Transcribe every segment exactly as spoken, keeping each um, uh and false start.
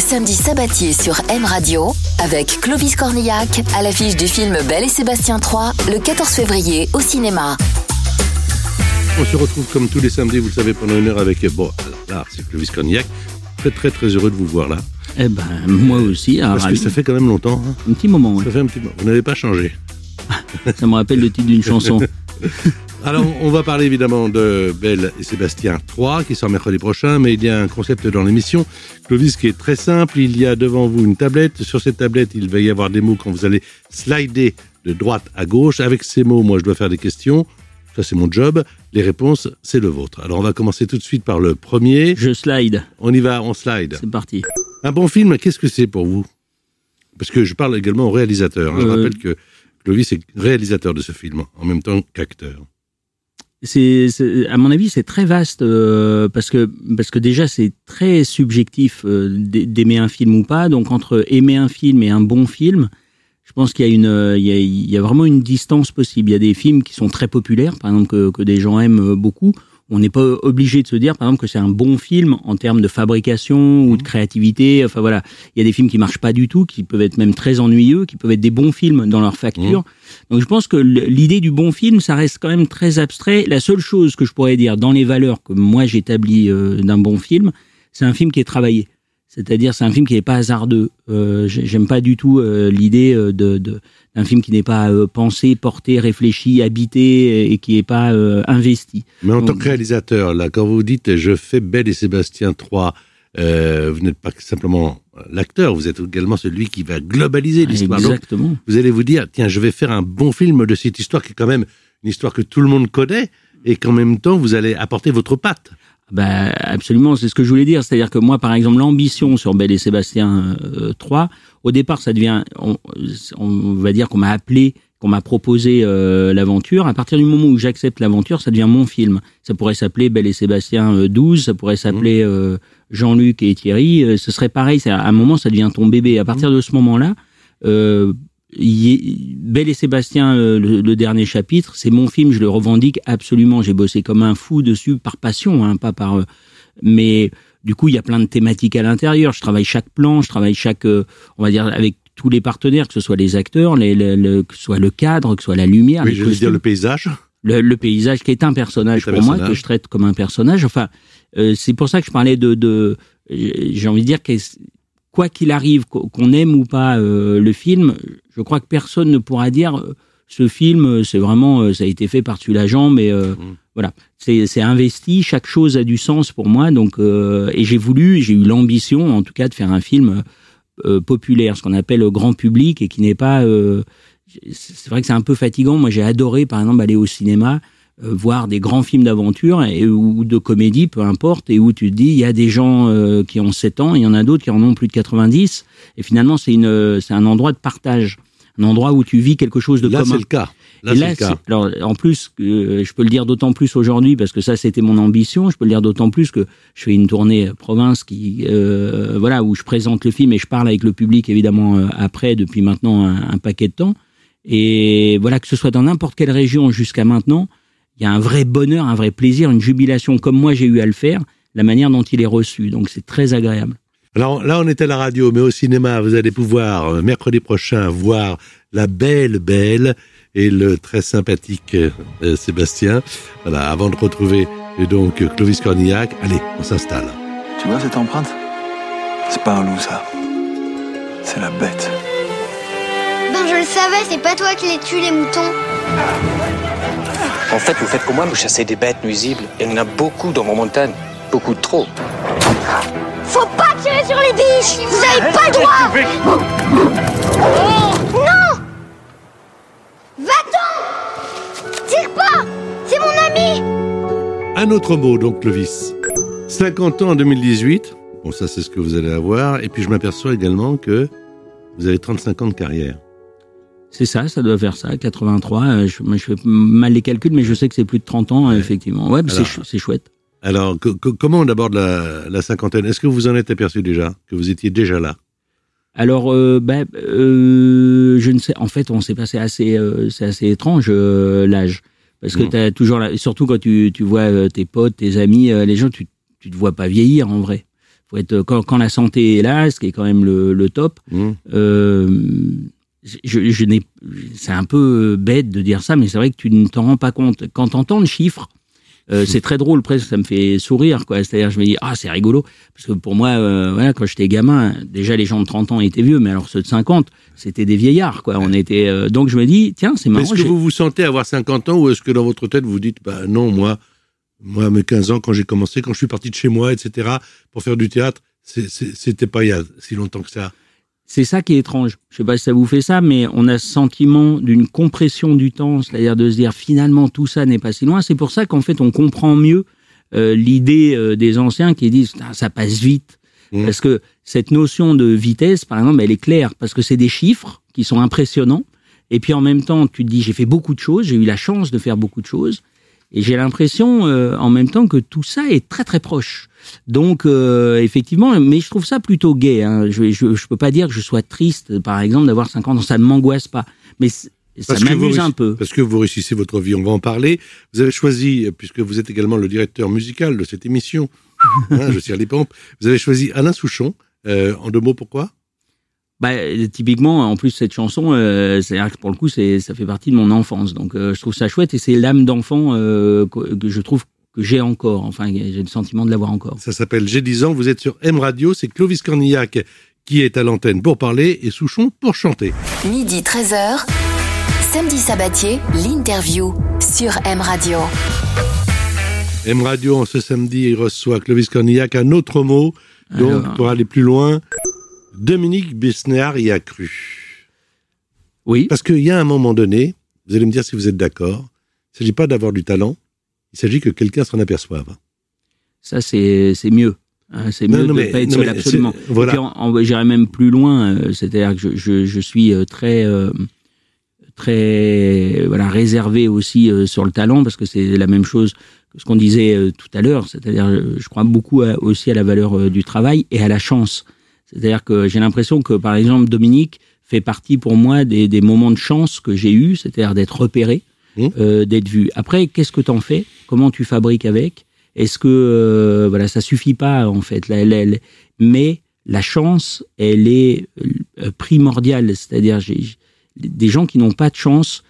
samedis sabatiers sur M Radio avec Clovis Cornillac à l'affiche du film Belle et Sébastien trois le quatorze février au cinéma. On se retrouve comme tous les samedis, vous le savez, pendant une heure avec... Bon, là, c'est Clovis Cornillac. Très, très, très heureux de vous voir là. Eh ben, moi aussi. Parce que ça fait quand même longtemps. Hein. Un petit moment, oui. Ça fait un petit moment. Vous n'avez pas changé. Ça me rappelle le titre d'une chanson. Alors, on va parler évidemment de Belle et Sébastien trois, qui sort mercredi prochain, mais il y a un concept dans l'émission, Clovis, qui est très simple. Il y a devant vous une tablette. Sur cette tablette, il va y avoir des mots quand vous allez slider de droite à gauche. Avec ces mots, moi, je dois faire des questions. Ça, c'est mon job. Les réponses, c'est le vôtre. Alors, on va commencer tout de suite par le premier. Je slide. On y va, on slide. C'est parti. Un bon film, qu'est-ce que c'est pour vous ? Parce que je parle également au réalisateur. Hein. Euh... Je rappelle que Clovis est réalisateur de ce film, en même temps qu'acteur. C'est, c'est, à mon avis, c'est très vaste euh, parce que parce que déjà c'est très subjectif euh, d'aimer un film ou pas. Donc entre aimer un film et un bon film, je pense qu'il y a une il y a, il y a vraiment une distance possible. Il y a des films qui sont très populaires, par exemple que que des gens aiment beaucoup. On n'est pas obligé de se dire, par exemple, que c'est un bon film en termes de fabrication ou de créativité. Enfin voilà, il y a des films qui marchent pas du tout, qui peuvent être même très ennuyeux, qui peuvent être des bons films dans leur facture. Mmh. Donc je pense que l'idée du bon film, ça reste quand même très abstrait. La seule chose que je pourrais dire dans les valeurs que moi j'établis euh, d'un bon film, c'est un film qui est travaillé. C'est-à-dire, c'est un film qui n'est pas hasardeux. Euh, j'aime pas du tout euh, l'idée de, de, d'un film qui n'est pas euh, pensé, porté, réfléchi, habité et qui n'est pas euh, investi. Mais en Donc, tant que réalisateur, là, quand vous dites « je fais Belle et Sébastien trois », euh, vous n'êtes pas simplement l'acteur, vous êtes également celui qui va globaliser l'histoire. Exactement. Donc, vous allez vous dire « tiens, je vais faire un bon film de cette histoire qui est quand même une histoire que tout le monde connaît et qu'en même temps, vous allez apporter votre patte ». Bah, absolument, c'est ce que je voulais dire. C'est-à-dire que moi, par exemple, l'ambition sur Belle et Sébastien euh, trois, au départ, ça devient, on, on va dire qu'on m'a appelé, qu'on m'a proposé euh, l'aventure. À partir du moment où j'accepte l'aventure, ça devient mon film. Ça pourrait s'appeler Belle et Sébastien euh, douze, ça pourrait s'appeler euh, Jean-Luc et Thierry. Euh, ce serait pareil. C'est, à un moment, ça devient ton bébé. À partir de ce moment-là, euh, y, Belle et Sébastien, euh, le, le dernier chapitre, c'est mon film, je le revendique absolument. J'ai bossé comme un fou dessus par passion, hein, pas par. Euh, mais du coup, il y a plein de thématiques à l'intérieur. Je travaille chaque plan, je travaille chaque, euh, on va dire, avec tous les partenaires, que ce soit les acteurs, les, les, le, que ce soit le cadre, que ce soit la lumière. Oui, je veux dire le paysage. Le, le paysage qui est un personnage pour personnage. moi, que je traite comme un personnage. Enfin, euh, c'est pour ça que je parlais de, de j'ai envie de dire que quoi qu'il arrive, qu'on aime ou pas euh, le film, je crois que personne ne pourra dire euh, ce film, c'est vraiment, euh, ça a été fait par-dessus la jambe et euh, mmh. voilà, c'est, c'est investi, chaque chose a du sens pour moi. Donc, euh, et j'ai voulu, j'ai eu l'ambition, en tout cas, de faire un film euh, populaire, ce qu'on appelle grand public et qui n'est pas. Euh, c'est vrai que c'est un peu fatigant. Moi, j'ai adoré, par exemple, aller au cinéma. Euh, voir des grands films d'aventure et, ou de comédie, peu importe, et où tu te dis, il y a des gens euh, qui ont sept ans, il y en a d'autres qui en ont plus de quatre-vingt-dix, et finalement, c'est, une, c'est un endroit de partage, un endroit où tu vis quelque chose de là, commun. Là, c'est le cas. Là, et c'est là, le cas. C'est, alors, en plus, euh, je peux le dire d'autant plus aujourd'hui, parce que ça, c'était mon ambition, je peux le dire d'autant plus que je fais une tournée province qui, euh, voilà, où je présente le film et je parle avec le public, évidemment, euh, après, depuis maintenant un, un paquet de temps. Et voilà, que ce soit dans n'importe quelle région jusqu'à maintenant, il y a un vrai bonheur, un vrai plaisir, une jubilation comme moi j'ai eu à le faire, la manière dont il est reçu. Donc c'est très agréable. Alors là, on est à la radio, mais au cinéma, vous allez pouvoir, mercredi prochain, voir La Belle Belle et le très sympathique euh, Sébastien. Voilà, avant de retrouver et donc Clovis Cornillac, allez, on s'installe. Tu vois cette empreinte ? C'est pas un loup, ça. C'est la bête. Ben je le savais, c'est pas toi qui les tues, les moutons. En fait, vous faites comme moi, vous chassez des bêtes nuisibles. Il y en a beaucoup dans vos montagnes. Beaucoup trop. Faut pas tirer sur les biches. Vous avez pas le droit. Non. Va-t'en. Tire pas. C'est mon ami. Un autre mot, donc, Clovis. cinquante ans en deux mille dix-huit. Bon, ça, c'est ce que vous allez avoir. Et puis, je m'aperçois également que vous avez trente-cinq ans de carrière. C'est ça, ça doit faire ça, quatre-vingt-trois. Je, je fais mal les calculs, mais je sais que c'est plus de trente ans, ouais. Effectivement. Ouais, alors, c'est, ch- c'est chouette. Alors, que, que, comment on aborde la, la cinquantaine ? Est-ce que vous en êtes aperçu déjà ? Que vous étiez déjà là ? Alors, euh, bah, euh, je ne sais. En fait, on s'est passé assez, euh, c'est assez étrange euh, l'âge, parce que mmh. t'as toujours, la, surtout quand tu, tu vois tes potes, tes amis, euh, les gens, tu, tu te vois pas vieillir en vrai. faut être quand, quand la santé est là, ce qui est quand même le, le top. Mmh. Euh, je, je n'ai, c'est un peu bête de dire ça, mais c'est vrai que tu ne t'en rends pas compte. Quand t'entends le chiffre, euh, mmh. c'est très drôle, presque, ça me fait sourire, quoi. C'est-à-dire, je me dis, ah, c'est rigolo, parce que pour moi, euh, voilà, quand j'étais gamin, déjà les gens de trente ans étaient vieux, mais alors ceux de cinquante, c'était des vieillards, quoi. On était, euh, donc je me dis, tiens, c'est marrant. Est-ce que j'ai... vous vous sentez avoir cinquante ans, ou est-ce que dans votre tête vous dites, bah non, moi. Moi, à mes quinze ans, quand j'ai commencé, quand je suis parti de chez moi, et cetera, pour faire du théâtre, c'est, c'est, c'était pas il y a si longtemps que ça. C'est ça qui est étrange. Je sais pas si ça vous fait ça, mais on a ce sentiment d'une compression du temps, c'est-à-dire de se dire finalement tout ça n'est pas si loin. C'est pour ça qu'en fait on comprend mieux euh, l'idée euh, des anciens qui disent ah, ça passe vite. Mmh. Parce que cette notion de vitesse, par exemple, elle est claire, parce que c'est des chiffres qui sont impressionnants. Et puis en même temps, tu te dis j'ai fait beaucoup de choses, j'ai eu la chance de faire beaucoup de choses. Et j'ai l'impression, euh, en même temps, que tout ça est très très proche. Donc, euh, effectivement, mais je trouve ça plutôt gai. Hein. Je, je je peux pas dire que je sois triste, par exemple, d'avoir cinquante ans. Ça ne m'angoisse pas, mais ça parce m'amuse un peu. Parce que vous réussissez votre vie, on va en parler. Vous avez choisi, puisque vous êtes également le directeur musical de cette émission, hein, je tire les pompes. Vous avez choisi Alain Souchon. Euh, en deux mots, pourquoi ? Bah, typiquement, en plus, cette chanson, euh, c'est-à-dire que pour le coup, c'est, ça fait partie de mon enfance. Donc, euh, je trouve ça chouette et c'est l'âme d'enfant euh, que, que je trouve que j'ai encore. Enfin, j'ai le sentiment de l'avoir encore. Ça s'appelle J'ai dix ans. Vous êtes sur M Radio. C'est Clovis Cornillac qui est à l'antenne pour parler et Souchon pour chanter. Midi treize heures, Samedi Sabatier, l'interview sur M Radio. M Radio, en ce samedi, il reçoit Clovis Cornillac. Un autre mot, donc, Alors... pour aller plus loin... Dominique Besnéard y a cru. Oui. Parce qu'il y a un moment donné, vous allez me dire si vous êtes d'accord, il ne s'agit pas d'avoir du talent, il s'agit que quelqu'un s'en aperçoive. Ça, c'est, c'est mieux. Hein, c'est mieux non, non, de ne pas être seul, absolument. Voilà. Et puis, on, on, j'irais même plus loin, euh, c'est-à-dire que je, je, je suis très, euh, très voilà, réservé aussi euh, sur le talent, parce que c'est la même chose que ce qu'on disait euh, tout à l'heure, c'est-à-dire je crois beaucoup à, aussi à la valeur euh, du travail et à la chance. C'est-à-dire que j'ai l'impression que, par exemple, Dominique fait partie pour moi des, des moments de chance que j'ai eus, c'est-à-dire d'être repéré, mmh. euh, d'être vu. Après, qu'est-ce que t'en fais ? Comment tu fabriques avec ? Est-ce que euh, voilà, ça suffit pas en fait la, la, la, mais la chance, elle est euh, primordiale. C'est-à-dire j'ai, des gens qui n'ont pas de chance,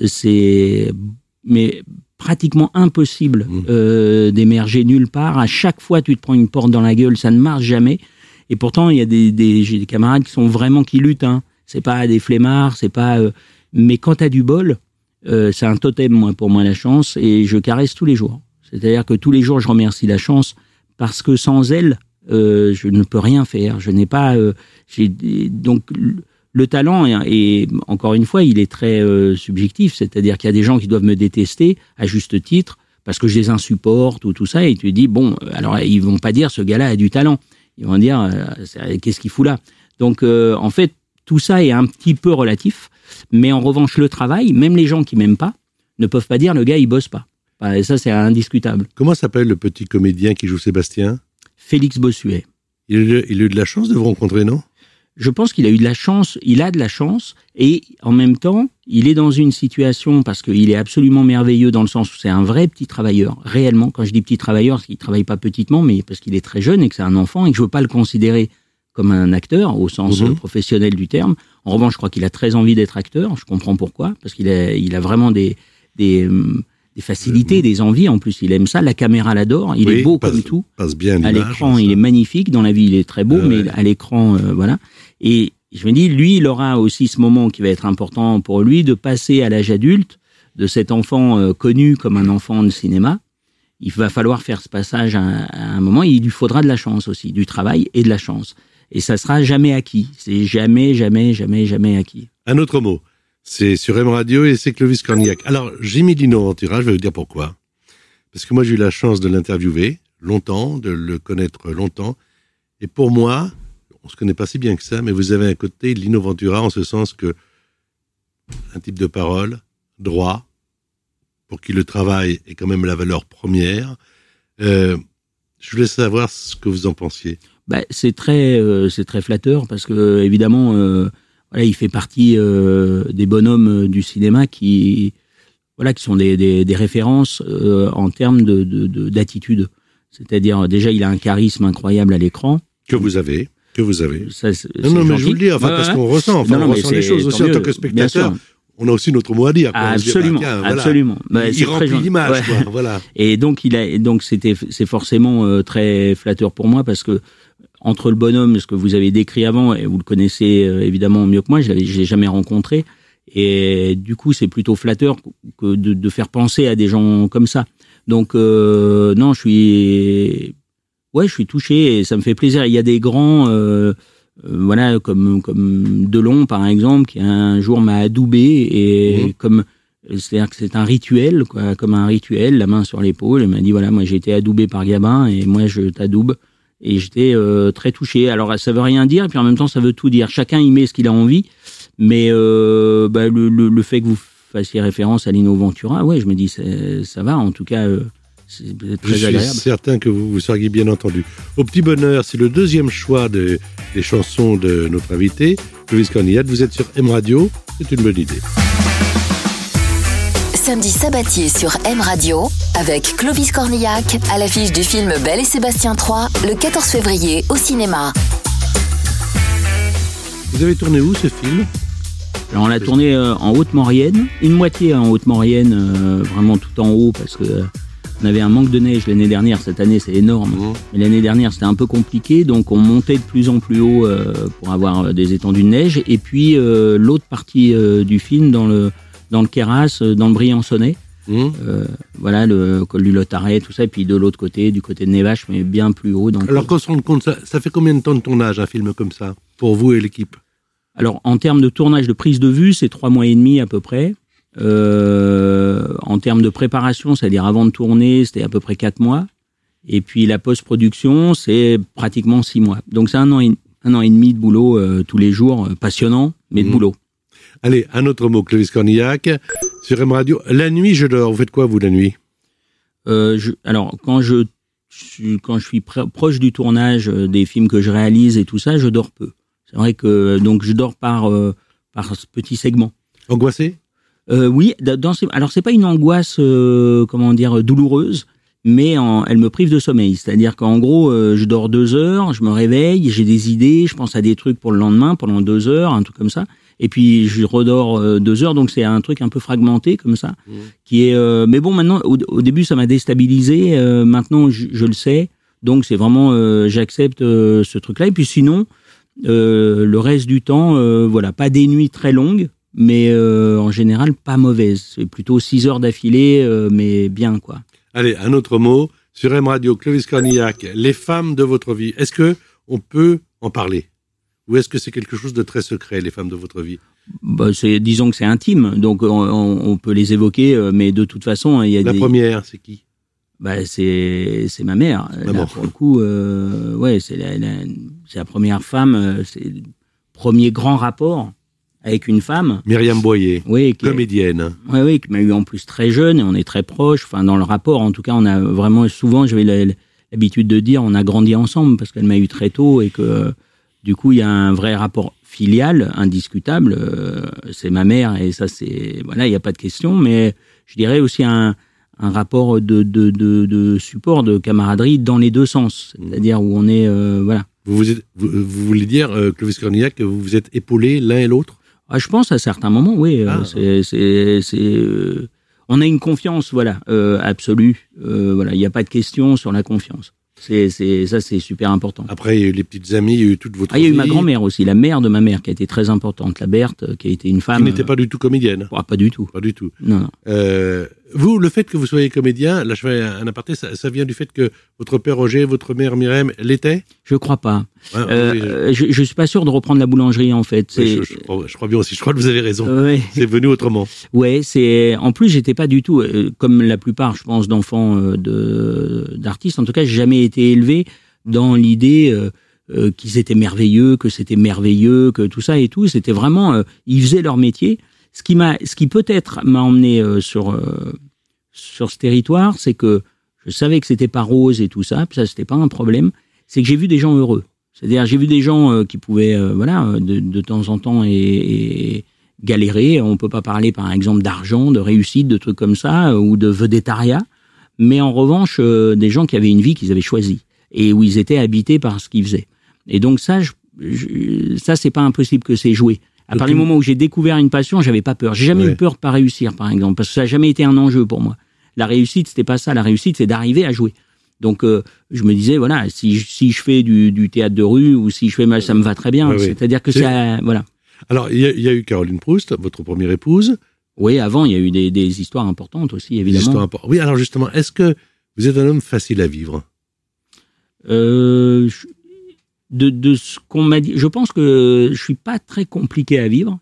c'est mais pratiquement impossible mmh. euh, d'émerger nulle part. À chaque fois, tu te prends une porte dans la gueule, ça ne marche jamais. Et pourtant, il y a des, des, j'ai des camarades qui sont vraiment qui luttent. Hein. C'est pas des flemmards, c'est pas. Euh, mais quand t'as du bol, euh, c'est un totem, moi, pour moi, la chance, et je caresse tous les jours. C'est-à-dire que tous les jours, je remercie la chance parce que sans elle, euh, je ne peux rien faire. Je n'ai pas. Euh, j'ai, donc le talent, et encore une fois, il est très euh, subjectif. C'est-à-dire qu'il y a des gens qui doivent me détester à juste titre parce que je les insupporte ou tout ça. Et tu dis bon, alors ils vont pas dire ce gars-là a du talent. Ils vont dire, euh, qu'est-ce qu'il fout là ? Donc, euh, en fait, tout ça est un petit peu relatif. Mais en revanche, le travail, même les gens qui m'aiment pas, ne peuvent pas dire, le gars, il bosse pas. Et ça, c'est indiscutable. Comment s'appelle le petit comédien qui joue Sébastien ? Félix Bossuet. Il a, eu, il a eu de la chance de vous rencontrer, non ? Je pense qu'il a eu de la chance, il a de la chance, et en même temps, il est dans une situation, parce qu'il est absolument merveilleux dans le sens où c'est un vrai petit travailleur, réellement. Quand je dis petit travailleur, c'est qu'il travaille pas petitement, mais parce qu'il est très jeune et que c'est un enfant, et que je veux pas le considérer comme un acteur, au sens mmh. professionnel du terme. En revanche, je crois qu'il a très envie d'être acteur, je comprends pourquoi, parce qu'il a, il a vraiment des, des, des facilités, mmh. des envies, en plus il aime ça, la caméra l'adore, il oui, est beau passe, comme tout. Passe bien à l'écran, il est magnifique, dans la vie il est très beau, ah, mais ouais. à l'écran, euh, voilà. Et je me dis, lui, il aura aussi ce moment qui va être important pour lui de passer à l'âge adulte de cet enfant euh, connu comme un enfant de cinéma. Il va falloir faire ce passage à, à un moment. Il lui faudra de la chance aussi, du travail et de la chance. Et ça sera jamais acquis. C'est jamais, jamais, jamais, jamais acquis. Un autre mot. C'est sur M Radio et c'est Clovis Cornillac. Alors, j'ai mis Lino Ventura, je vais vous dire pourquoi. Parce que moi, j'ai eu la chance de l'interviewer longtemps, de le connaître longtemps. Et pour moi, on se connaît pas si bien que ça, mais vous avez un côté Lino Ventura en ce sens que un type de parole, droit, pour qui le travail est quand même la valeur première. Euh, je voulais savoir ce que vous en pensiez. Bah, c'est très, euh, c'est très flatteur parce que évidemment, euh, voilà, il fait partie euh, des bonhommes du cinéma qui, voilà, qui sont des, des, des références euh, en termes de, de, de, d'attitude. C'est-à-dire, déjà, il a un charisme incroyable à l'écran. Que vous avez, que vous avez. Ça, c'est, non, non, c'est mais je vous le dis, enfin, ouais, parce ouais. qu'on ressent, enfin, non, on non, ressent les choses aussi en tant que spectateur. On a aussi notre mot à dire. Quoi. Ah, absolument, dit, bah, tiens, voilà. absolument. Bah, il c'est remplit très l'image, ouais. quoi, voilà. Et donc, il a, donc c'était, c'est forcément euh, très flatteur pour moi parce que entre le bonhomme, ce que vous avez décrit avant, et vous le connaissez euh, évidemment mieux que moi, je l'avais, je l'ai jamais rencontré, et du coup, c'est plutôt flatteur que de, de faire penser à des gens comme ça. Donc, euh, non, je suis, ouais, je suis touché et ça me fait plaisir. Il y a des grands. Euh, Euh, voilà, comme comme Delon par exemple, qui un jour m'a adoubé et mmh. comme c'est-à-dire que c'est un rituel, quoi, comme un rituel, la main sur l'épaule. Il m'a dit voilà, moi j'ai été adoubé par Gabin et moi je t'adoube. Et j'étais euh, très touché. Alors ça veut rien dire, et puis en même temps ça veut tout dire. Chacun y met ce qu'il a envie, mais euh, bah, le, le le fait que vous fassiez référence à Lino Ventura, ouais, je me dis ça va. En tout cas. Euh, C'est très je agréable. suis certain que vous vous seriez bien entendu. Au petit bonheur, c'est le deuxième choix de, des chansons de notre invité, Clovis Cornillac. Vous êtes sur M Radio, c'est une bonne idée. Samedi sabatier sur M Radio, avec Clovis Cornillac, à l'affiche du film Belle et Sébastien trois, le quatorze février au cinéma. Vous avez tourné où ce film ? Alors on l'a tourné euh, en Haute-Maurienne, une moitié en Haute-Maurienne, euh, vraiment tout en haut, parce que euh, on avait un manque de neige l'année dernière. Cette année, c'est énorme. Mmh. Mais l'année dernière, c'était un peu compliqué. Donc, on montait de plus en plus haut euh, pour avoir des étendues de neige. Et puis, euh, l'autre partie euh, du film, dans le dans le Queyras, dans le Briançonnais. Mmh. Euh, voilà, le col du Lotaret, tout ça. Et puis, de l'autre côté, du côté de Névache, mais bien plus haut. Dans le Alors, qu'on se rende compte, ça, ça fait combien de temps de tournage, un film comme ça, pour vous et l'équipe ? Alors, en termes de tournage, de prise de vue, c'est trois mois et demi à peu près. Euh, en termes de préparation, c'est-à-dire avant de tourner, c'était à peu près quatre mois. Et puis la post-production, c'est pratiquement six mois. Donc c'est un an et, un an et demi de boulot euh, tous les jours, euh, passionnant, mais de mmh. boulot. Allez, un autre mot, Clovis Cornillac, sur M Radio. La nuit, je dors. Vous faites quoi, vous, la nuit ? euh, je, Alors, quand je, je, quand je suis pr- proche du tournage euh, des films que je réalise et tout ça, je dors peu. C'est vrai que donc je dors par, euh, par ce petit segment. Angoissé ? Euh, oui, dans ces, alors c'est pas une angoisse, euh, comment dire, douloureuse, mais en, elle me prive de sommeil. C'est-à-dire qu'en gros, euh, je dors deux heures, je me réveille, j'ai des idées, je pense à des trucs pour le lendemain pendant deux heures, un truc comme ça. Et puis je redors euh, deux heures, donc c'est un truc un peu fragmenté comme ça, mmh. qui est. Euh, mais bon, maintenant, au, au début, ça m'a déstabilisé. Euh, maintenant, je, je le sais, donc c'est vraiment, euh, j'accepte euh, ce truc-là. Et puis sinon, euh, le reste du temps, euh, voilà, pas des nuits très longues. Mais euh, en général, pas mauvaise. C'est plutôt six heures d'affilée, euh, mais bien, quoi. Allez, un autre mot. Sur M Radio, Clovis Cornillac, les femmes de votre vie. Est-ce que on peut en parler ? Ou est-ce que c'est quelque chose de très secret, les femmes de votre vie ? Bah, c'est, disons que c'est intime, donc on, on, on peut les évoquer, mais de toute façon, il y a La des... première, c'est qui ? Bah, c'est, c'est ma mère. Là, pour le coup, euh, ouais, c'est la, la, c'est la première femme, c'est le premier grand rapport avec une femme. Myriam Boyer, oui, qui comédienne. Oui, oui, qui m'a eu en plus très jeune, et on est très proches. Enfin, dans le rapport, en tout cas, on a vraiment, souvent, j'avais l'habitude de dire, on a grandi ensemble, parce qu'elle m'a eu très tôt, et que, du coup, il y a un vrai rapport filial, indiscutable. Euh, c'est ma mère, et ça, c'est, voilà, il n'y a pas de question, mais je dirais aussi un, un rapport de, de, de, de support, de camaraderie dans les deux sens. C'est-à-dire où on est, euh, voilà. Vous, vous, êtes, vous, vous voulez dire, euh, Clovis Cornillac, que vous vous êtes épaulés l'un et l'autre ? Ah, je pense à certains moments, oui. Ah. Euh, c'est, c'est, c'est, euh, on a une confiance, voilà, euh, absolue. Euh, voilà, il n'y a pas de question sur la confiance. C'est, c'est, ça, c'est super important. Après, il y a eu les petites amies, il y a eu toute votre Ah, il y a eu vie. ma grand-mère aussi, la mère de ma mère, qui a été très importante, la Berthe, qui a été une femme. Qui n'était pas du tout comédienne. Ah, pas du tout. Pas du tout. Non, non. Euh, vous, le fait que vous soyez comédien, là je fais un aparté, ça, ça vient du fait que votre père Roger, votre mère Myriam l'étaient ? Je crois pas. Ah, euh, oui, je... Je, je suis pas sûr de reprendre la boulangerie, en fait. C'est... Oui, je, je, crois, je crois bien aussi, je crois que vous avez raison. Ouais. C'est venu autrement. Ouais, c'est, en plus, j'étais pas du tout, euh, comme la plupart, je pense, d'enfants euh, de, d'artistes, en tout cas, j'ai jamais été élevé dans l'idée euh, euh, qu'ils étaient merveilleux, que c'était merveilleux, que tout ça et tout. C'était vraiment, euh, ils faisaient leur métier. Ce qui m'a, ce qui peut-être m'a emmené euh, sur euh, sur ce territoire, c'est que je savais que c'était pas rose et tout ça, puis ça c'était pas un problème. C'est que j'ai vu des gens heureux. C'est-à-dire j'ai vu des gens euh, qui pouvaient, euh, voilà, de, de temps en temps et, et galérer. On peut pas parler, par exemple, d'argent, de réussite, de trucs comme ça, euh, ou de vedettariat. Mais en revanche, euh, des gens qui avaient une vie qu'ils avaient choisie et où ils étaient habités par ce qu'ils faisaient. Et donc ça, je, je, ça c'est pas impossible que c'est joué. À partir du moment où j'ai découvert une passion, j'avais pas peur. J'ai jamais ouais. eu peur de pas réussir, par exemple, parce que ça a jamais été un enjeu pour moi. La réussite, c'était pas ça. La réussite, c'est d'arriver à jouer. Donc, euh, je me disais, voilà, si, si je fais du, du théâtre de rue ou si je fais, ça me va très bien. Ouais, C'est-à-dire que c'est... ça, voilà. Alors, il y, y a eu Caroline Proust, votre première épouse. Oui, avant, il y a eu des, des histoires importantes aussi, évidemment. Des histoires importantes. Oui, alors justement, est-ce que vous êtes un homme facile à vivre? Euh, de, de ce qu'on m'a dit, je pense que je suis pas très compliqué à vivre.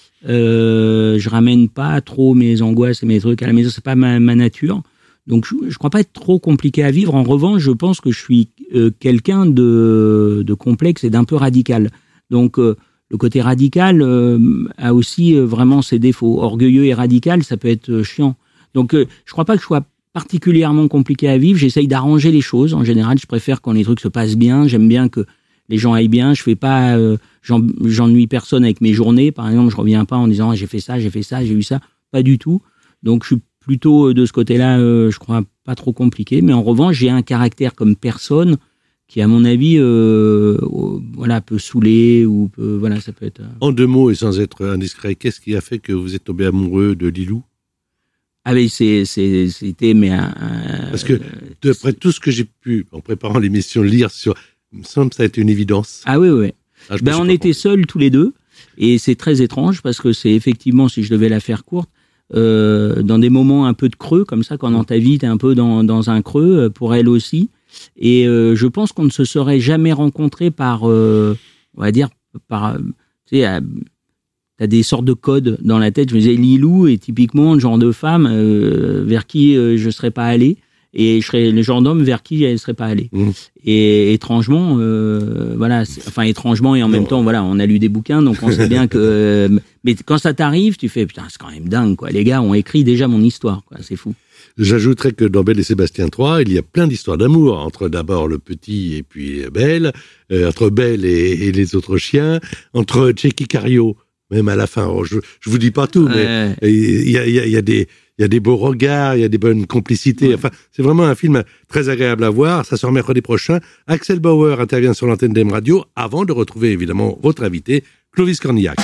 Euh, je ramène pas trop mes angoisses et mes trucs à la maison, c'est pas ma, ma nature. Donc je, je crois pas être trop compliqué à vivre. En revanche, je pense que je suis euh, quelqu'un de, de complexe et d'un peu radical. Donc euh, le côté radical euh, a aussi euh, vraiment ses défauts. Orgueilleux et radical, ça peut être euh, chiant. Donc euh, je crois pas que je sois particulièrement compliqué à vivre. J'essaye d'arranger les choses. En général, je préfère quand les trucs se passent bien. J'aime bien que les gens aillent bien. Je fais pas, euh, j'en, j'ennuie personne avec mes journées. Par exemple, je reviens pas en disant ah, j'ai fait ça, j'ai fait ça, j'ai eu ça. Pas du tout. Donc, je suis plutôt euh, de ce côté-là, euh, je crois pas trop compliqué. Mais en revanche, j'ai un caractère comme personne qui, à mon avis, euh, euh, voilà, peut saouler ou peut, voilà, ça peut être. Euh... En deux mots et sans être indiscret, qu'est-ce qui a fait que vous êtes tombé amoureux de Lilou? Ah oui, c'est, c'est, c'était mais un, un, parce que d'après tout ce que j'ai pu en préparant l'émission lire sur, il me semble que ça a été une évidence. Ah oui, oui. Ah, ben on était seuls tous les deux et c'est très étrange parce que c'est effectivement, si je devais la faire courte, euh, dans des moments un peu de creux comme ça, quand dans ta vie t'es un peu dans dans un creux, pour elle aussi. Et euh, je pense qu'on ne se serait jamais rencontrés par, euh, on va dire par, tu sais. À, T'as des sortes de codes dans la tête. Je me disais, Lilou est typiquement le genre de femme euh, vers qui euh, je serais pas allé, et je serais le genre d'homme vers qui elle serait pas allée. Mmh. Et étrangement, euh, voilà, enfin étrangement et en non. même temps, voilà, on a lu des bouquins, donc on sait bien que. Euh, mais quand ça t'arrive, tu fais putain, c'est quand même dingue, quoi. Les gars ont écrit déjà mon histoire, quoi. C'est fou. J'ajouterais que dans Belle et Sébastien trois, il y a plein d'histoires d'amour entre d'abord le petit et puis Belle, euh, entre Belle et, et les autres chiens, entre Tchéky Cario. Même à la fin, je je vous dis pas tout, mais il ouais. y a il y a il y a des il y a des beaux regards, il y a des bonnes complicités. Ouais. Enfin, c'est vraiment un film très agréable à voir. Ça sort mercredi prochain. Axel Bauer intervient sur l'antenne d'M Radio avant de retrouver évidemment votre invité, Clovis Cornillac.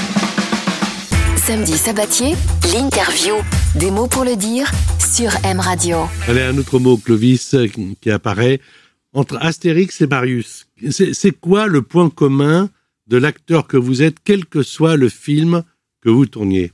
Samedi Sabatier, l'interview. Des mots pour le dire sur M Radio. Allez, un autre mot, Clovis, qui apparaît entre Astérix et Marius. C'est c'est quoi le point commun de l'acteur que vous êtes, quel que soit le film que vous tourniez?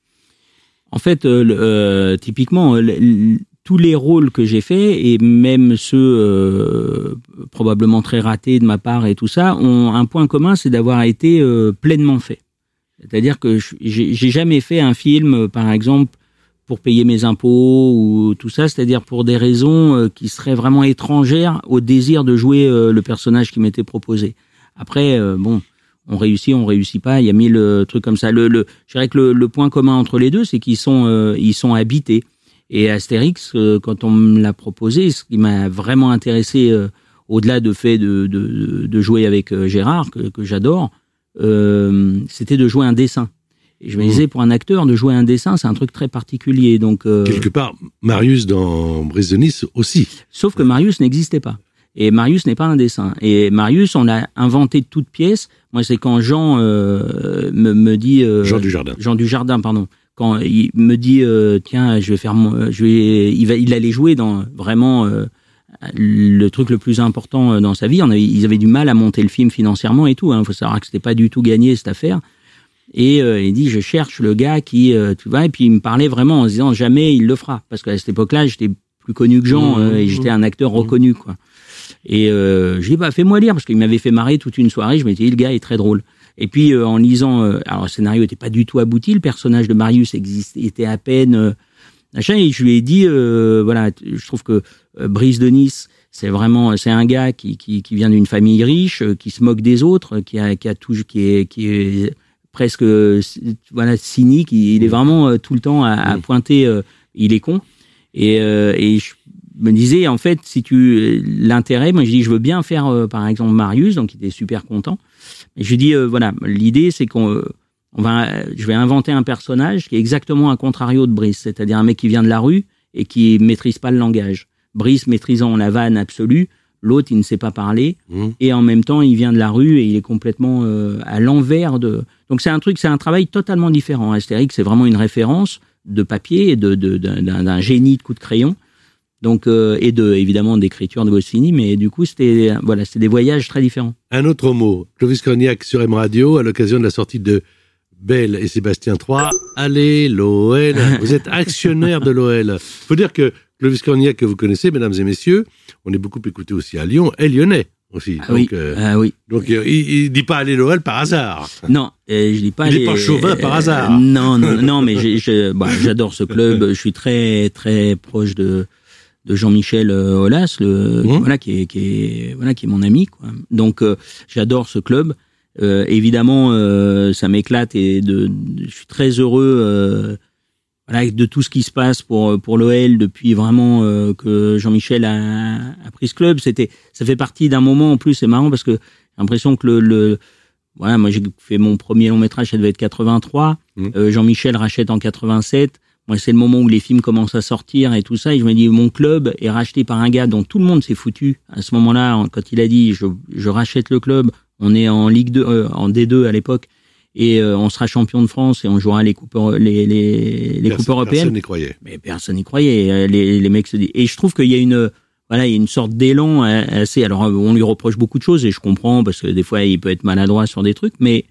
En fait, euh, euh, typiquement, euh, tous les rôles que j'ai faits, et même ceux euh, probablement très ratés de ma part et tout ça, ont un point commun, c'est d'avoir été euh, pleinement fait. C'est-à-dire que j'ai, j'ai jamais fait un film, par exemple, pour payer mes impôts ou tout ça, c'est-à-dire pour des raisons euh, qui seraient vraiment étrangères au désir de jouer euh, le personnage qui m'était proposé. Après, euh, bon... on réussit, on réussit pas. Il y a mille euh, trucs comme ça. Le, le, je dirais que le, le point commun entre les deux, c'est qu'ils sont, euh, ils sont habités. Et Astérix, euh, quand on me l'a proposé, ce qui m'a vraiment intéressé, euh, au-delà de fait de, de, de jouer avec euh, Gérard, que, que j'adore, euh, c'était de jouer un dessin. Et je me disais, pour un acteur, de jouer un dessin, c'est un truc très particulier. Donc euh, quelque part, Marius dans Brise de Nice aussi. Sauf que Marius n'existait pas. Et Marius n'est pas un dessin. Et Marius, on l'a inventé de toutes pièces. Moi, c'est quand Jean euh, me, me dit... Euh, Jean Dujardin. Jean Dujardin, pardon. Quand il me dit, euh, tiens, je vais faire... Mon, je vais, il, va, il allait jouer dans vraiment euh, le truc le plus important dans sa vie. On avait, ils avaient du mal à monter le film financièrement et tout. Il hein. faut savoir que c'était pas du tout gagné, cette affaire. Et euh, il dit, je cherche le gars qui... Euh, tu vois, et puis il me parlait vraiment en se disant, jamais il le fera. Parce qu'à cette époque-là, j'étais plus connu que Jean mmh, euh, et j'étais un acteur mmh. reconnu, quoi. Et euh, je lui ai dit, bah, fais-moi lire, parce qu'il m'avait fait marrer toute une soirée. Je m'étais dit, le gars est très drôle. Et puis, euh, en lisant, euh, alors le scénario était pas du tout abouti, le personnage de Marius existait, était à peine, euh, machin, et je lui ai dit, euh, voilà, je trouve que euh, Brise de Nice, c'est vraiment, c'est un gars qui, qui, qui vient d'une famille riche, euh, qui se moque des autres, qui a, qui a tout, qui est, qui est presque, euh, voilà, cynique. Il, il est vraiment euh, tout le temps à, à pointer, euh, il est con. Et, euh, et je me disais, en fait, si tu l'intérêt, moi je dis, je veux bien faire, euh, par exemple, Marius, donc il était super content. Et je lui dis, euh, voilà, l'idée c'est qu'on, euh, on va, je vais inventer un personnage qui est exactement un contrario de Brice, c'est-à-dire un mec qui vient de la rue et qui maîtrise pas le langage. Brice maîtrisant la vanne absolue, L'autre, il ne sait pas parler. Mmh. Et en même temps, il vient de la rue et il est complètement euh, à l'envers de... Donc c'est un truc, c'est un travail totalement différent. Astérix, c'est vraiment une référence de papier et de, de, d'un, d'un génie de coup de crayon. Donc, euh, et de, évidemment, d'écriture de Goscinny, mais du coup, c'était, voilà, c'était des voyages très différents. Un autre mot, Clovis Cornillac sur M Radio, à l'occasion de la sortie de Belle et Sébastien trois. Allez, l'O L. Vous êtes actionnaire de l'O L. Faut dire que Clovis Cornillac, que vous connaissez, mesdames et messieurs, on est beaucoup écouté aussi à Lyon, est lyonnais aussi. Ah donc, oui, euh, ah oui. donc il, il dit pas allez l'O L par hasard. Non, euh, je dis pas. Il les, n'est pas chauvin par euh, hasard. Non, non, non, mais j'ai, je, bah, j'adore ce club. Je suis très, très proche de de Jean-Michel euh, Aulas, le, Mmh. voilà, qui est, qui est, voilà, qui est mon ami, quoi. Donc, euh, j'adore ce club. Euh, évidemment, euh, ça m'éclate et de, de, je suis très heureux, euh, voilà, de tout ce qui se passe pour pour l'O L depuis vraiment euh, que Jean-Michel a, a pris ce club. C'était, ça fait partie d'un moment en plus. C'est marrant parce que j'ai l'impression que le, le voilà, moi j'ai fait mon premier long métrage, ça devait être quatre-vingt-trois. Mmh. Euh, Jean-Michel rachète en quatre-vingt-sept. Moi, c'est le moment où les films commencent à sortir et tout ça. Et je me dis, mon club est racheté par un gars dont tout le monde s'est foutu. À ce moment-là, quand il a dit, je, je rachète le club, on est en Ligue deux, euh, en D deux à l'époque, et euh, on sera champion de France et on jouera les coupes, les, les, les coupes européennes. Personne n'y croyait. Mais personne n'y croyait. Les, les mecs se disent. Et je trouve qu'il y a une, voilà, il y a une sorte d'élan assez. Alors, on lui reproche beaucoup de choses et je comprends parce que des fois, il peut être maladroit sur des trucs, mais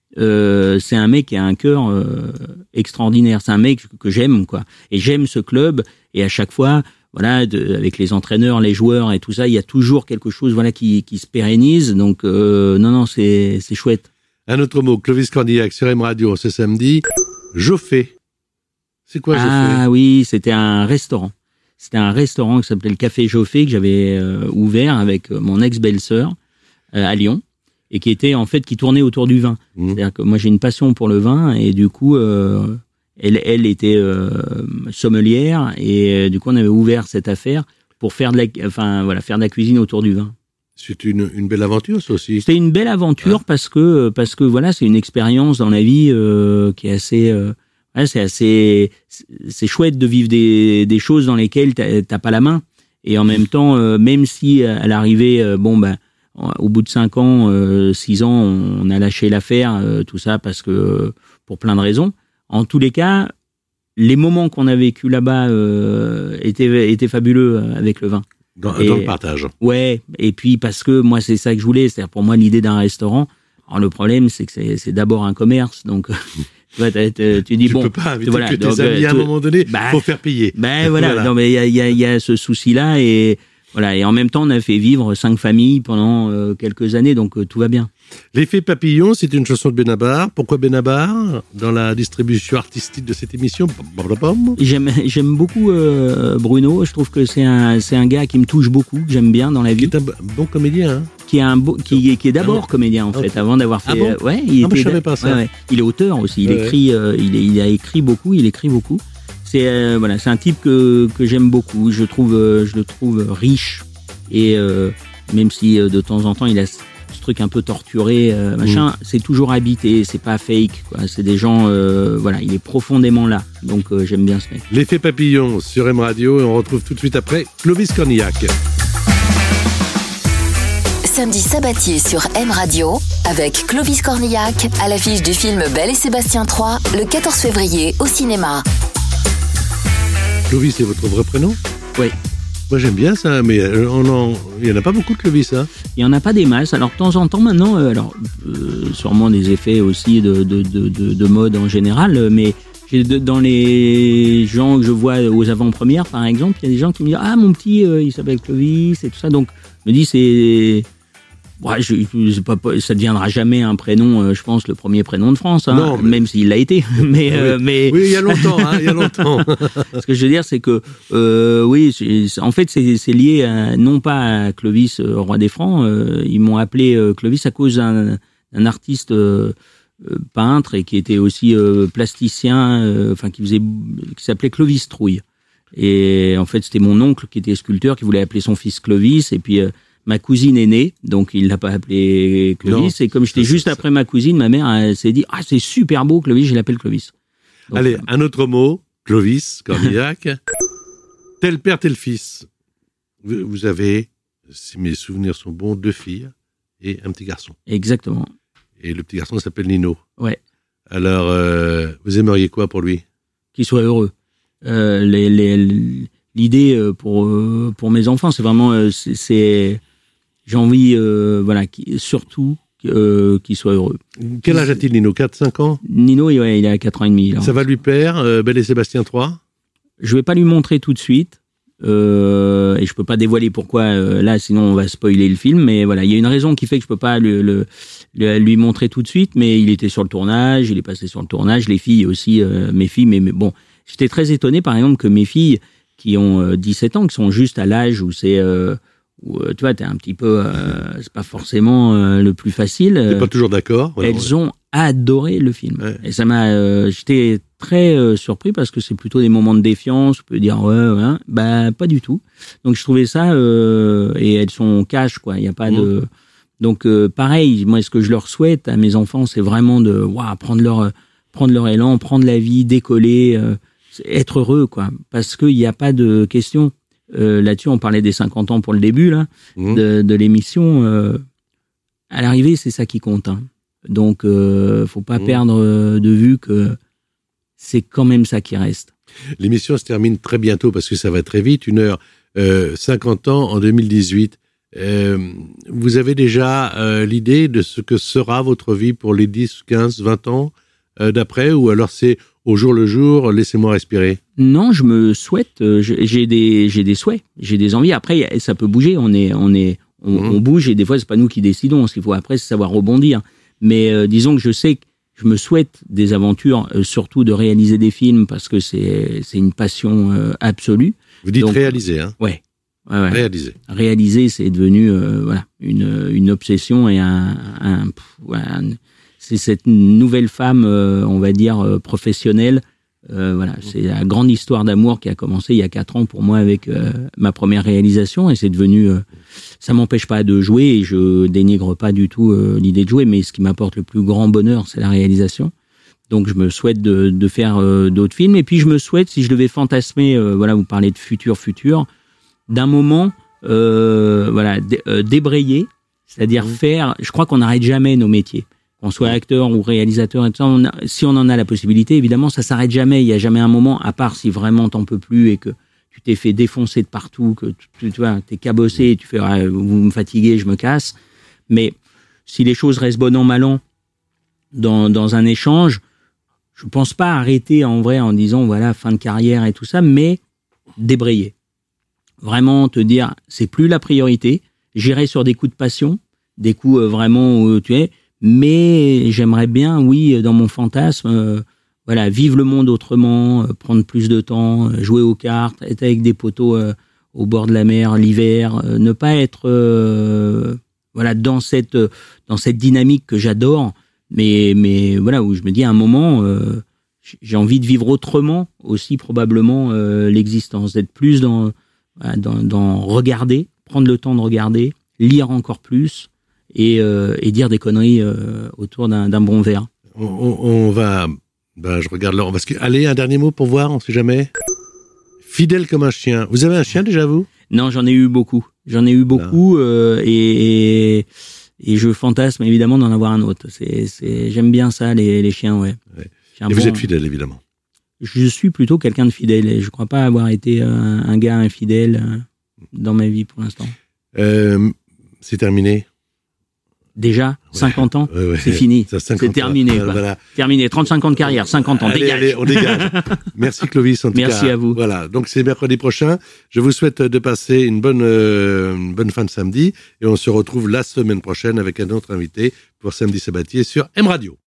Euh, c'est un mec qui a un cœur euh, extraordinaire. C'est un mec que j'aime, quoi. Et j'aime ce club. Et à chaque fois, voilà, de, avec les entraîneurs, les joueurs et tout ça, il y a toujours quelque chose, voilà, qui, qui se pérennise. Donc, euh, non, non, c'est, c'est chouette. Un autre mot, Clovis Cornillac sur M Radio ce samedi. Joffé. C'est quoi Joffé? Ah oui, c'était un restaurant. C'était un restaurant qui s'appelait le Café Joffé que j'avais euh, ouvert avec mon ex-belle-sœur euh, à Lyon. Et qui était en fait qui tournait autour du vin. Mmh. C'est-à-dire que moi j'ai une passion pour le vin et du coup euh, elle elle était euh, sommelière et euh, du coup on avait ouvert cette affaire pour faire de la enfin voilà faire de la cuisine autour du vin. C'est une une belle aventure ça aussi. C'était une belle aventure ah. parce que parce que voilà c'est une expérience dans la vie euh, qui est assez euh, ouais, c'est assez c'est chouette de vivre des des choses dans lesquelles t'as, t'as pas la main et en même temps euh, même si à l'arrivée euh, bon ben au bout de cinq ans, euh, six ans, on a lâché l'affaire, euh, tout ça, parce que pour plein de raisons. En tous les cas, les moments qu'on a vécu là-bas euh, étaient, étaient fabuleux avec le vin. Dans, et, dans le partage. Ouais, et puis parce que moi, c'est ça que je voulais. C'est-à-dire pour moi, l'idée d'un restaurant, alors le problème, c'est que c'est, c'est d'abord un commerce, donc... Tu vois, t'as, t'as, tu dis tu bon, peux pas inviter voilà, que tes donc, amis à un tu, moment donné, bah, faut faire payer. Ben voilà, voilà. Non mais il y a, y, a, y a ce souci-là et voilà. Et en même temps, on a fait vivre cinq familles pendant euh, quelques années, donc euh, tout va bien. L'effet papillon, c'est une chanson de Benabar. Pourquoi Benabar dans la distribution artistique de cette émission? J'aime, j'aime beaucoup euh, Bruno. Je trouve que c'est un, c'est un gars qui me touche beaucoup, que j'aime bien dans la vie. Qui est un bon comédien. Hein. Qui est un beau, qui, qui est d'abord ah, comédien en fait, avant d'avoir fait. Ah bon euh, ouais, il ah, était. Je savais pas ça. Ouais, ouais. Il est auteur aussi. Il ouais, écrit. Euh, il, est, il a écrit beaucoup. Il écrit beaucoup. C'est euh, voilà, c'est un type que que j'aime beaucoup. Je trouve, euh, je le trouve riche et euh, même si euh, de temps en temps il a ce truc un peu torturé, euh, machin, mmh. c'est toujours habité. C'est pas fake. Quoi. C'est des gens. Euh, voilà, il est profondément là. Donc euh, j'aime bien ce mec. L'effet papillon sur M Radio et on retrouve tout de suite après Clovis Cornillac. Samedi sabatier sur M Radio avec Clovis Cornillac à l'affiche du film Belle et Sébastien trois le quatorze février au cinéma. Clovis, c'est votre vrai prénom? Oui. Moi j'aime bien ça, mais on en... il n'y en a pas beaucoup de Clovis. Hein. Il n'y en a pas des masses. Alors de temps en temps maintenant, euh, alors euh, sûrement des effets aussi de, de, de, de, de mode en général, mais j'ai de, dans les gens que je vois aux avant-premières par exemple, il y a des gens qui me disent « Ah mon petit, euh, il s'appelle Clovis » et tout ça. Donc je me dis c'est... Ouais, je, je, pas, ça ne deviendra jamais un prénom, euh, je pense, le premier prénom de France, hein, non, mais... même s'il l'a été. mais, oui. Euh, mais... oui, il y a longtemps, hein, il y a longtemps. Ce que je veux dire, c'est que, euh, oui, c'est, en fait, c'est, c'est lié à, non pas à Clovis, euh, roi des Francs. Euh, ils m'ont appelé euh, Clovis à cause d'un, d'un artiste euh, peintre et qui était aussi euh, plasticien, euh, enfin qui faisait, qui s'appelait Clovis Trouille. Et en fait, c'était mon oncle qui était sculpteur, qui voulait appeler son fils Clovis, et puis. Euh, Ma cousine est née, donc il l'a pas appelé Clovis. Non, et comme j'étais juste ça. Après ma cousine, ma mère elle s'est dit « Ah, c'est super beau, Clovis, je l'appelle Clovis. » Allez, euh... un autre mot, Clovis, Cornillac. Tel père, tel fils. Vous avez si mes souvenirs sont bons, deux filles et un petit garçon. Exactement. Et le petit garçon s'appelle Nino. Ouais. Alors, euh, vous aimeriez quoi pour lui? Qu'il soit heureux. Euh, les, les, l'idée pour pour mes enfants, c'est vraiment, c'est, c'est j'ai envie, euh, voilà, qui, surtout euh, qu'il soit heureux. Quel âge a-t-il, Nino? quatre, cinq ans? Nino, ouais, il a quatre ans et demi. Là. Ça va lui plaire, euh, Belle et Sébastien trois? Je vais pas lui montrer tout de suite. Euh, et je peux pas dévoiler pourquoi euh, là, sinon on va spoiler le film. Mais voilà, il y a une raison qui fait que je peux pas le, le, le, lui montrer tout de suite. Mais il était sur le tournage, il est passé sur le tournage. Les filles aussi, euh, mes filles. Mais, mais bon, j'étais très étonné, par exemple, que mes filles qui ont euh, dix-sept ans, qui sont juste à l'âge où c'est, euh, où euh, tu vois, t'es un petit peu, euh, c'est pas forcément euh, le plus facile. T'es pas toujours d'accord? Elles ouais. ont adoré le film. Ouais. Et ça m'a, euh, j'étais très euh, surpris parce que c'est plutôt des moments de défiance. On peut dire ouais, ouais, hein. Bah pas du tout. Donc je trouvais ça euh, et elles sont cash quoi. Il y a pas mmh. de. Donc euh, pareil, moi ce que je leur souhaite à mes enfants, c'est vraiment de waouh, prendre leur prendre leur élan, prendre la vie, décoller, euh, être heureux quoi. Parce qu'il n'y a pas de question. Euh, là-dessus, on parlait des cinquante ans pour le début là mmh. de, de l'émission. Euh, à l'arrivée, c'est ça qui compte. Hein. Donc, euh, faut pas mmh. perdre de vue que c'est quand même ça qui reste. L'émission se termine très bientôt parce que ça va très vite. Une heure, euh, cinquante ans en deux mille dix-huit. Euh, vous avez déjà euh, l'idée de ce que sera votre vie pour les dix, quinze, vingt ans euh, d'après, ou alors c'est au jour le jour, laissez-moi respirer? Non, je me souhaite, euh, j'ai des, j'ai des souhaits, j'ai des envies. Après, ça peut bouger. On est, on est, on, mmh. on bouge et des fois c'est pas nous qui décidons. Ce qu'il faut après, c'est savoir rebondir. Mais euh, disons que je sais que je me souhaite des aventures, euh, surtout de réaliser des films parce que c'est c'est une passion euh, absolue. Vous dites Donc, réaliser, hein? Ouais. ouais, ouais. Réaliser. Réaliser, c'est devenu euh, voilà une une obsession et un, un, pff, voilà, un c'est cette nouvelle femme, euh, on va dire euh, professionnelle. Euh, voilà, c'est la grande histoire d'amour qui a commencé il y a quatre ans pour moi avec euh, ma première réalisation et c'est devenu. Euh, ça m'empêche pas de jouer et je dénigre pas du tout euh, l'idée de jouer, mais ce qui m'apporte le plus grand bonheur, c'est la réalisation. Donc je me souhaite de, de faire euh, d'autres films et puis je me souhaite, si je devais fantasmer, euh, voilà, vous parlez de futur, futur, d'un moment, euh, voilà, dé, euh, débrayer, c'est-à-dire mmh. faire. Je crois qu'on n'arrête jamais nos métiers. Qu'on soit acteur ou réalisateur, et tout ça, on a, si on en a la possibilité, évidemment, ça s'arrête jamais. Il y a jamais un moment, à part si vraiment t'en peux plus et que tu t'es fait défoncer de partout, que tu, tu vois, t'es cabossé, et tu fais, ah, vous me fatiguez, je me casse. Mais si les choses restent bon an, mal an dans, dans un échange, je pense pas arrêter en vrai en disant, voilà, fin de carrière et tout ça, mais débrayer. Vraiment te dire, c'est plus la priorité. J'irai sur des coups de passion, des coups euh, vraiment où tu es, mais j'aimerais bien, oui, dans mon fantasme, euh, voilà, vivre le monde autrement, euh, prendre plus de temps, euh, jouer aux cartes, être avec des potos euh, au bord de la mer l'hiver, euh, ne pas être, euh, voilà, dans cette euh, dans cette dynamique que j'adore, mais mais voilà où je me dis à un moment, euh, j'ai envie de vivre autrement aussi probablement euh, l'existence, d'être plus dans, voilà, dans dans regarder, prendre le temps de regarder, lire encore plus. Et, euh, et dire des conneries euh, autour d'un, d'un bon verre. On, on, on va... Ben, je regarde Laurent. Parce que, allez, un dernier mot pour voir, on sait jamais. Fidèle comme un chien. Vous avez un chien déjà, vous? Non, j'en ai eu beaucoup. J'en ai eu beaucoup euh, et, et, et je fantasme évidemment d'en avoir un autre. C'est, c'est, j'aime bien ça, les, les chiens, ouais. ouais. Et bon, vous êtes fidèle, évidemment. Je suis plutôt quelqu'un de fidèle et je crois pas avoir été un, un gars infidèle euh, dans ma vie pour l'instant. Euh, c'est terminé. Déjà, ouais. cinquante ans, ouais, ouais. c'est fini. Ça, c'est terminé. Voilà, voilà. Terminé. trente-cinq ans de carrière, cinquante ans, allez, dégage. Allez, on dégage. Merci Clovis, en tout Merci cas. à vous. Voilà, donc c'est mercredi prochain. Je vous souhaite de passer une bonne, euh, une bonne fin de samedi et on se retrouve la semaine prochaine avec un autre invité pour Samedi Sabatier sur M Radio.